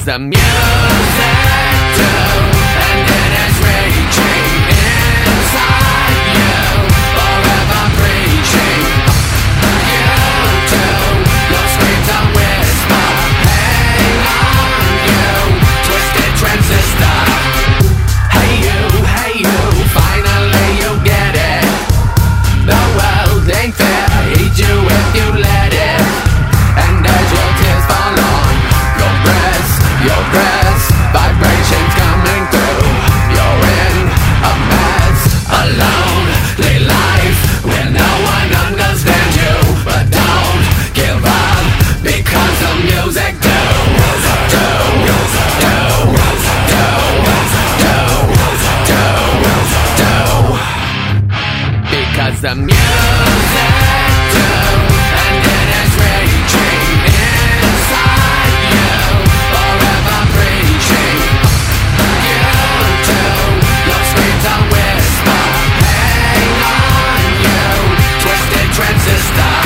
Because the music too, and it is raging inside you, forever preaching. You too, your screams and whisper, hang on you, twisted transistor. Hey you, finally you get it. The world ain't fair, eat you if you let it. And as your tears fall on your breath, vibrations coming through. You're in a mess, a lonely life where no one understands you. But don't give up, because the music because the music too, and it is raging inside you, forever preaching. You too, your screams and whisper, hang on you, twisted transistor.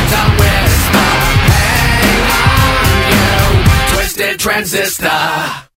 Transistor.